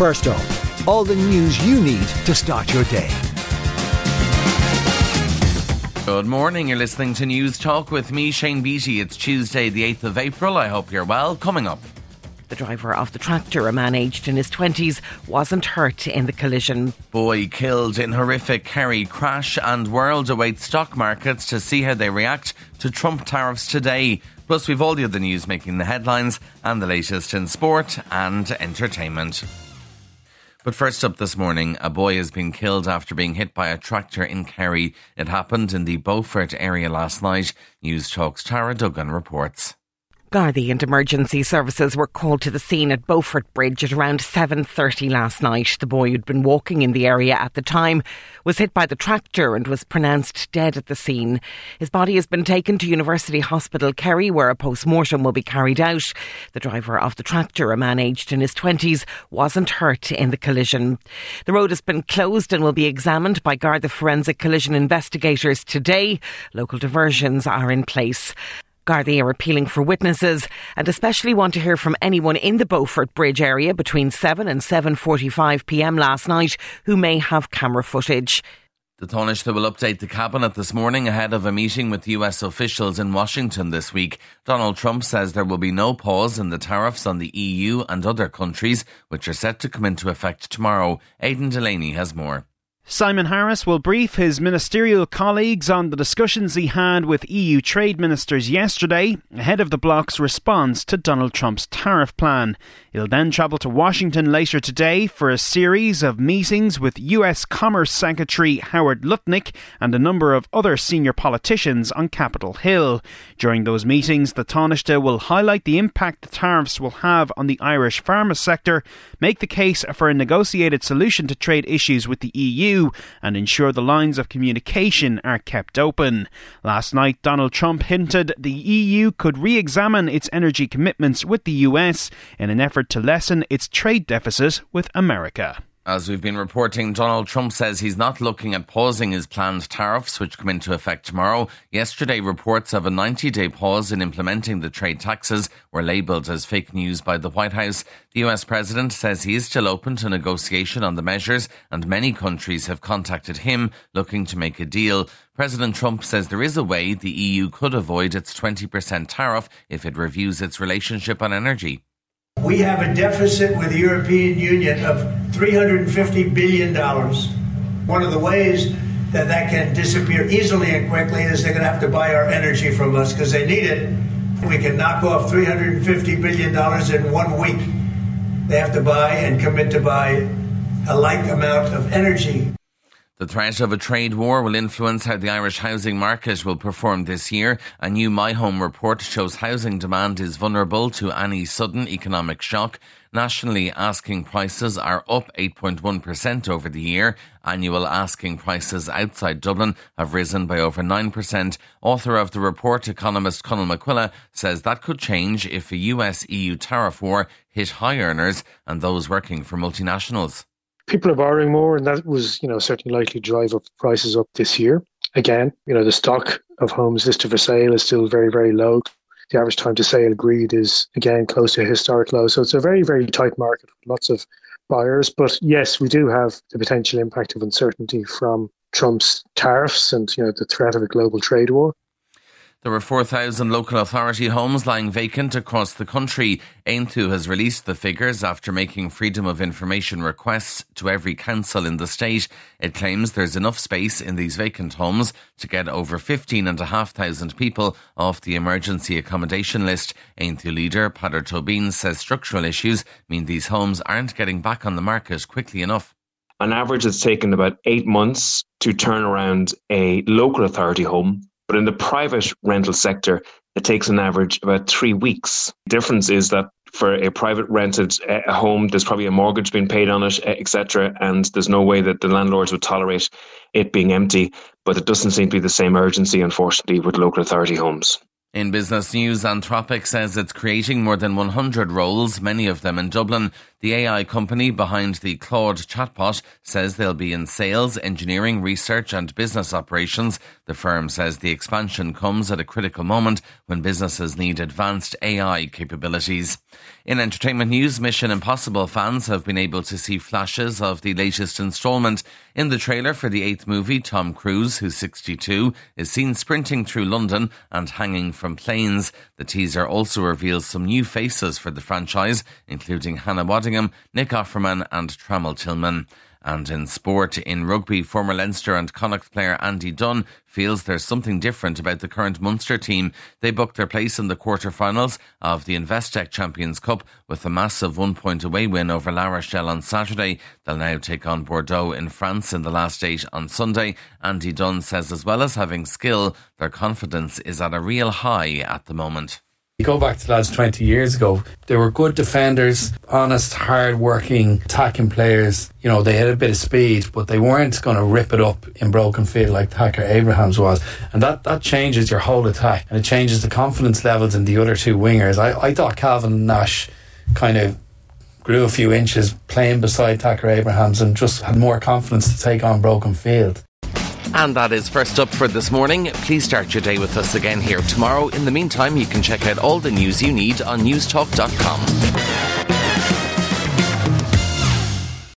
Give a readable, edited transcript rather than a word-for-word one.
First up, all the news you need to start your day. Good morning, you're listening to News Talk with me, Shane Beattie. It's Tuesday the 8th of April. I hope you're well. Coming up. The driver of the tractor, a man aged in his 20s, wasn't hurt in the collision. Boy killed in horrific Kerry crash, and world awaits stock markets to see how they react to Trump tariffs today. Plus we've all the other news making the headlines and the latest in sport and entertainment. But first up this morning, a boy has been killed after being hit by a tractor in Kerry. It happened in the Beaufort area last night. News Talk's Tara Duggan reports. Gardaí and emergency services were called to the scene at Beaufort Bridge at around 7:30 last night. The boy who'd been walking in the area at the time was hit by the tractor and was pronounced dead at the scene. His body has been taken to University Hospital Kerry, where a post-mortem will be carried out. The driver of the tractor, a man aged in his 20s, wasn't hurt in the collision. The road has been closed and will be examined by Garda forensic collision investigators today. Local diversions are in place. Gardaí are appealing for witnesses and especially want to hear from anyone in the Beaufort Bridge area between 7 and 7:45pm last night who may have camera footage. The Taoiseach will update the cabinet this morning ahead of a meeting with US officials in Washington this week. Donald Trump says there will be no pause in the tariffs on the EU and other countries, which are set to come into effect tomorrow. Aidan Delaney has more. Simon Harris will brief his ministerial colleagues on the discussions he had with EU trade ministers yesterday ahead of the bloc's response to Donald Trump's tariff plan. He'll then travel to Washington later today for a series of meetings with US Commerce Secretary Howard Lutnick and a number of other senior politicians on Capitol Hill. During those meetings, the Taoiseach will highlight the impact the tariffs will have on the Irish pharma sector, make the case for a negotiated solution to trade issues with the EU, and ensure the lines of communication are kept open. Last night, Donald Trump hinted the EU could re-examine its energy commitments with the US in an effort to lessen its trade deficit with America. As we've been reporting, Donald Trump says he's not looking at pausing his planned tariffs, which come into effect tomorrow. Yesterday, reports of a 90-day pause in implementing the trade taxes were labelled as fake news by the White House. The US president says he is still open to negotiation on the measures, and many countries have contacted him looking to make a deal. President Trump says there is a way the EU could avoid its 20% tariff if it reviews its relationship on energy. We have a deficit with the European Union of $350 billion. One of the ways that can disappear easily and quickly is they're going to have to buy our energy from us because they need it. We can knock off $350 billion in 1 week. They have to buy and commit to buy a like amount of energy. The threat of a trade war will influence how the Irish housing market will perform this year. A new My Home report shows housing demand is vulnerable to any sudden economic shock. Nationally, asking prices are up 8.1% over the year. Annual asking prices outside Dublin have risen by over 9%. Author of the report, economist Conal McQuilla, says that could change if a US-EU tariff war hit high earners and those working for multinationals. People are borrowing more, and that was, certainly likely to drive up prices up this year. Again, the stock of homes listed for sale is still very, very low. The average time to sale agreed is, again, close to a historic low. So it's a very, very tight market with lots of buyers. But yes, we do have the potential impact of uncertainty from Trump's tariffs and, the threat of a global trade war. There were 4,000 local authority homes lying vacant across the country. Aontú has released the figures after making freedom of information requests to every council in the state. It claims there's enough space in these vacant homes to get over 15,500 people off the emergency accommodation list. Aontú leader Peadar Tóibín says structural issues mean these homes aren't getting back on the market quickly enough. On average, it's taken about 8 months to turn around a local authority home. But in the private rental sector, it takes an average about 3 weeks. The difference is that for a private rented home, there's probably a mortgage being paid on it, etc. And there's no way that the landlords would tolerate it being empty. But it doesn't seem to be the same urgency, unfortunately, with local authority homes. In business news, Anthropic says it's creating more than 100 roles, many of them in Dublin. The AI company behind the Claude chatbot says they'll be in sales, engineering, research and business operations. The firm says the expansion comes at a critical moment when businesses need advanced AI capabilities. In entertainment news, Mission Impossible fans have been able to see flashes of the latest instalment. In the trailer for the 8th movie, Tom Cruise, who's 62, is seen sprinting through London and hanging from planes. The teaser also reveals some new faces for the franchise, including Hannah Waddingham, Nick Offerman and Trammell Tillman. And in sport, in rugby, former Leinster and Connacht player Andy Dunn feels there's something different about the current Munster team. They booked their place in the quarter-finals of the Investec Champions Cup with a massive 1-point away win over La Rochelle on Saturday. They'll now take on Bordeaux in France in the last 8 on Sunday. Andy Dunn says as well as having skill, their confidence is at a real high at the moment. You go back to the lads 20 years ago, they were good defenders, honest, hard-working, attacking players. You know, they had a bit of speed, but they weren't going to rip it up in broken field like Thacker Abrahams was. And that changes your whole attack, and it changes the confidence levels in the other two wingers. I thought Calvin Nash kind of grew a few inches playing beside Thacker Abrahams and just had more confidence to take on broken field. And that is First Up for this morning. Please start your day with us again here tomorrow. In the meantime, you can check out all the news you need on newstalk.com.